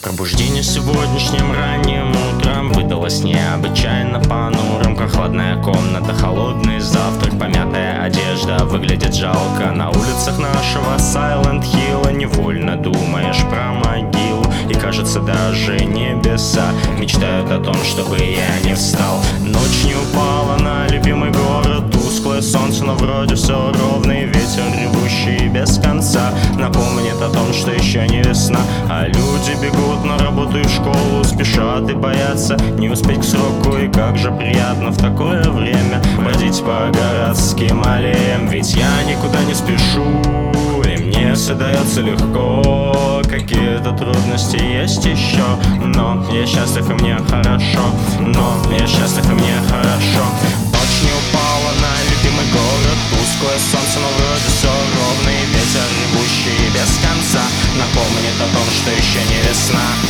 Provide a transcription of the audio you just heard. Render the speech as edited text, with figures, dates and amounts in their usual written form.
Пробуждение сегодняшним ранним утром выдалось необычайно понурым. Прохладная комната, холодный завтрак, помятая одежда выглядит жалко. На улицах нашего Silent Hill невольно думаешь про могилу. И кажется, даже небеса мечтают о том, чтобы я не встал. Ночь не упала на любимый город, тусклое солнце, но вроде все ровный ветер, ревущий без конца, напомнит о том, что еще не весна. А люди бегут на работу и в школу, спешат и боятся не успеть к сроку. И как же приятно в такое время бродить по городским аллеям. Ведь я никуда не спешу, и мне все дается легко. Какие-то трудности есть еще, но я счастлив и мне хорошо. Но я счастлив и мне хорошо. Ночь не упала на любимый город, тусклое солнце, но вроде все ровный ветер, ревущий без конца, напомнит о том, что еще не весна.